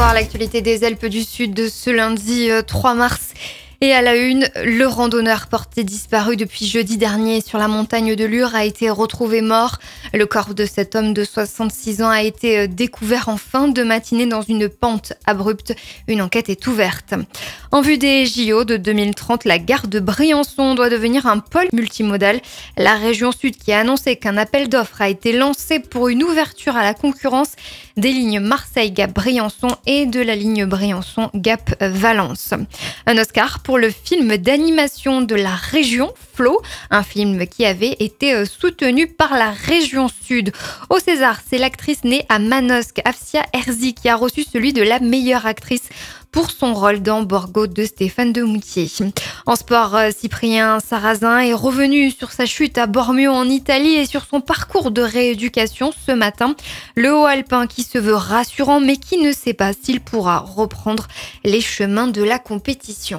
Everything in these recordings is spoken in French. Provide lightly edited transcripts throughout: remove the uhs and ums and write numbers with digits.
Bonsoir, l'actualité des Alpes du Sud de ce lundi 3 mars. Et à la une, le randonneur porté disparu depuis jeudi dernier sur la montagne de Lure a été retrouvé mort. Le corps de cet homme de 66 ans a été découvert en fin de matinée dans une pente abrupte. Une enquête est ouverte. En vue des JO de 2030, la gare de Briançon doit devenir un pôle multimodal. La région Sud qui a annoncé qu'un appel d'offres a été lancé pour une ouverture à la concurrence des lignes Marseille-Gap-Briançon et de la ligne Briançon-Gap-Valence. Un Oscar pour le film d'animation de la région Flo, un film qui avait été soutenu par la région Sud. Au César, c'est l'actrice née à Manosque, Afsia Herzi, qui a reçu celui de la meilleure actrice pour son rôle dans Borgo de Stéphane Demoutier. En sport, Cyprien Sarrazin est revenu sur sa chute à Bormio en Italie et sur son parcours de rééducation ce matin. Le haut alpin qui se veut rassurant mais qui ne sait pas s'il pourra reprendre les chemins de la compétition.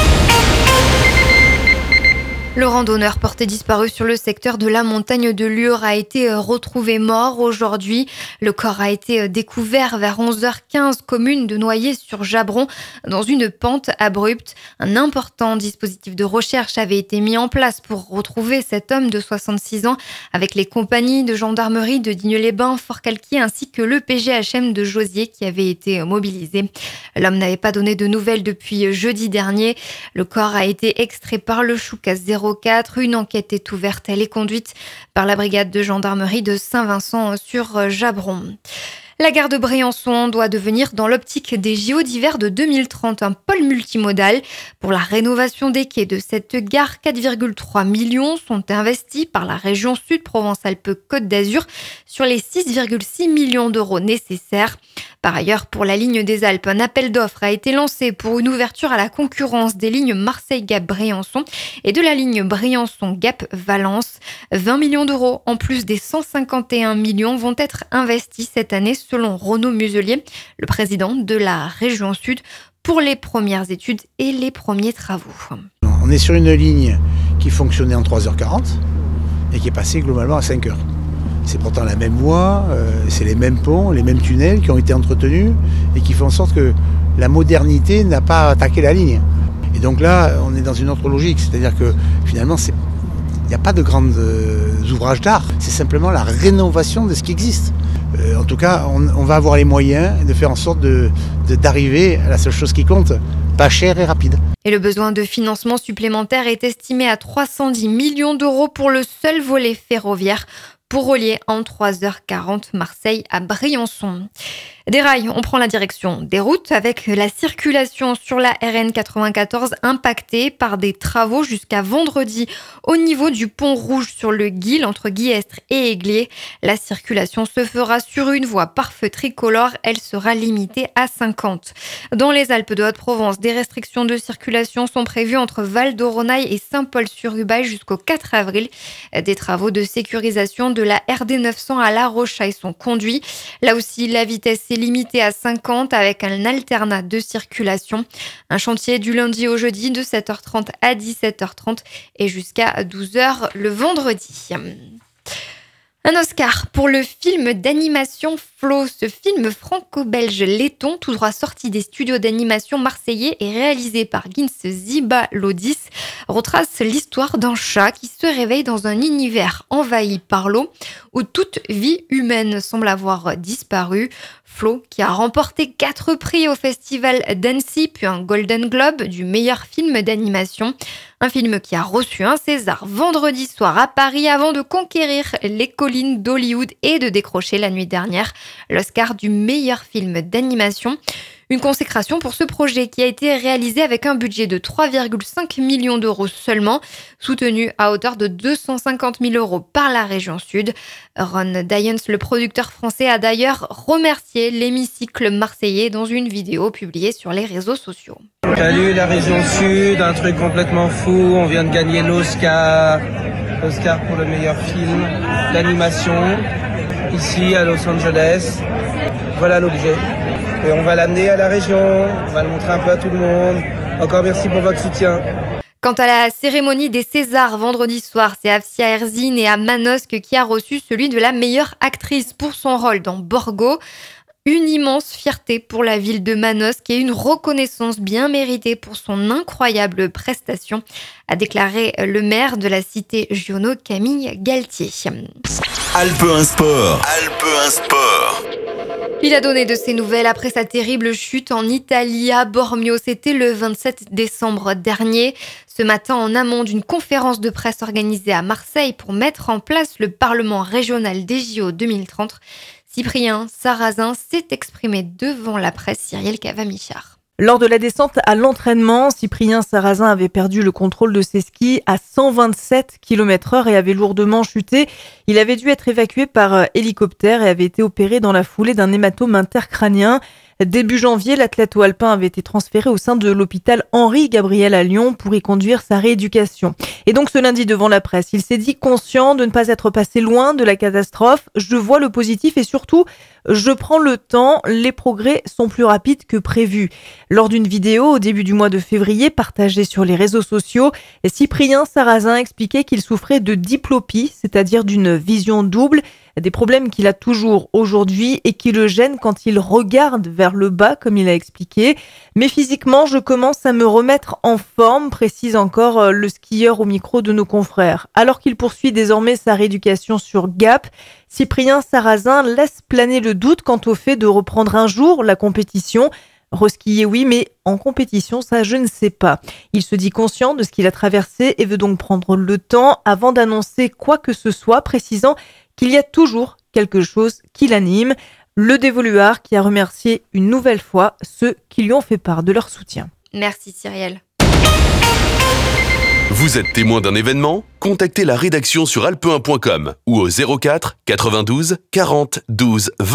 Le randonneur porté disparu sur le secteur de la montagne de Lure a été retrouvé mort aujourd'hui. Le corps a été découvert vers 11h15, commune de Noyers-sur-Jabron, dans une pente abrupte. Un important dispositif de recherche avait été mis en place pour retrouver cet homme de 66 ans avec les compagnies de gendarmerie de Digne-les-Bains, Fort-Calquier ainsi que le PGHM de Josier qui avait été mobilisé. L'homme n'avait pas donné de nouvelles depuis jeudi dernier. Le corps a été extrait par le Choucas 04. Une enquête est ouverte. Elle est conduite par la brigade de gendarmerie de Saint-Vincent-sur-Jabron. La gare de Briançon doit devenir, dans l'optique des JO d'hiver de 2030, un pôle multimodal. Pour la rénovation des quais de cette gare, 4,3 millions sont investis par la région Sud Provence-Alpes-Côte d'Azur sur les 6,6 millions d'euros nécessaires. Par ailleurs, pour la ligne des Alpes, un appel d'offres a été lancé pour une ouverture à la concurrence des lignes Marseille-Gap-Briançon et de la ligne Briançon-Gap-Valence. 20 millions d'euros en plus des 151 millions vont être investis cette année selon Renaud Muselier, le président de la région Sud, pour les premières études et les premiers travaux. On est sur une ligne qui fonctionnait en 3h40 et qui est passée globalement à 5h. C'est pourtant la même voie, c'est les mêmes ponts, les mêmes tunnels qui ont été entretenus et qui font en sorte que la modernité n'a pas attaqué la ligne. Et donc là, on est dans une autre logique, c'est-à-dire que finalement, il n'y a pas de grands ouvrages d'art, c'est simplement la rénovation de ce qui existe. En tout cas, on va avoir les moyens de faire en sorte d'arriver à la seule chose qui compte, pas cher et rapide. Et le besoin de financement supplémentaire est estimé à 310 millions d'euros pour le seul volet ferroviaire pour relier en 3h40 Marseille à Briançon. Des rails, on prend la direction des routes avec la circulation sur la RN 94 impactée par des travaux jusqu'à vendredi au niveau du pont rouge sur le Guil entre Guillestre et Aiglier. La circulation se fera sur une voie pare-feu tricolore, elle sera limitée à 50. Dans les Alpes de Haute-Provence, des restrictions de circulation sont prévues entre Val-d'Oronaille et Saint-Paul-sur-Ubaye jusqu'au 4 avril. Des travaux de sécurisation de la RD 900 à La Rochaille sont conduits. Là aussi, la vitesse est limitée à 50 avec un alternat de circulation. Un chantier du lundi au jeudi de 7h30 à 17h30 et jusqu'à 12h le vendredi. Un Oscar pour le film d'animation Flo. Ce film franco-belge laiton, tout droit sorti des studios d'animation marseillais et réalisé par Gins Zibalodis, retrace l'histoire d'un chat qui se réveille dans un univers envahi par l'eau où toute vie humaine semble avoir disparu. Flo, qui a remporté 4 prix au festival d'Annecy, puis un Golden Globe du meilleur film d'animation. Un film qui a reçu un César vendredi soir à Paris avant de conquérir les collines d'Hollywood et de décrocher la nuit dernière l'Oscar du meilleur film d'animation. Une consécration pour ce projet qui a été réalisé avec un budget de 3,5 millions d'euros seulement, soutenu à hauteur de 250 000 euros par la région Sud. Ron Dyens, le producteur français, a d'ailleurs remercié l'hémicycle marseillais dans une vidéo publiée sur les réseaux sociaux. Salut la région Sud, un truc complètement fou, on vient de gagner l'Oscar pour le meilleur film d'animation, ici à Los Angeles. Voilà l'objet. Et on va l'amener à la région, on va le montrer un peu à tout le monde. Encore merci pour votre soutien. Quant à la cérémonie des Césars vendredi soir, c'est Afsia Herzi, née à Manosque, qui a reçu celui de la meilleure actrice pour son rôle dans Borgo. Une immense fierté pour la ville de Manosque et une reconnaissance bien méritée pour son incroyable prestation, a déclaré le maire de la cité Giono, Camille Galtier. Alpe 1 Sport. Alpe 1 Sport. Il a donné de ses nouvelles après sa terrible chute en Italie à Bormio. C'était le 27 décembre dernier. Ce matin, en amont d'une conférence de presse organisée à Marseille pour mettre en place le Parlement régional des JO 2030, Cyprien Sarrazin s'est exprimé devant la presse. Cyrielle Cavamichard. Lors de la descente à l'entraînement, Cyprien Sarrazin avait perdu le contrôle de ses skis à 127 km/h et avait lourdement chuté. Il avait dû être évacué par hélicoptère et avait été opéré dans la foulée d'un hématome intercrânien. Début janvier, l'athlète alpin avait été transféré au sein de l'hôpital Henri-Gabriel à Lyon pour y conduire sa rééducation. Et donc ce lundi devant la presse, il s'est dit conscient de ne pas être passé loin de la catastrophe. Je vois le positif et surtout, je prends le temps, les progrès sont plus rapides que prévu. Lors d'une vidéo au début du mois de février partagée sur les réseaux sociaux, Cyprien Sarrazin expliquait qu'il souffrait de diplopie, c'est-à-dire d'une vision double, des problèmes qu'il a toujours aujourd'hui et qui le gênent quand il regarde vers le bas, comme il a expliqué. Mais physiquement, je commence à me remettre en forme, précise encore le skieur au micro de nos confrères. Alors qu'il poursuit désormais sa rééducation sur Gap, Cyprien Sarrazin laisse planer le doute quant au fait de reprendre un jour la compétition. Reskier, oui, mais en compétition, ça, je ne sais pas. Il se dit conscient de ce qu'il a traversé et veut donc prendre le temps avant d'annoncer quoi que ce soit, précisant qu'il y a toujours quelque chose qui l'anime. Le dévoluard qui a remercié une nouvelle fois ceux qui lui ont fait part de leur soutien. Merci Cyrielle. Vous êtes témoin d'un événement ? Contactez la rédaction sur alpe1.com ou au 04 92 40 12 20.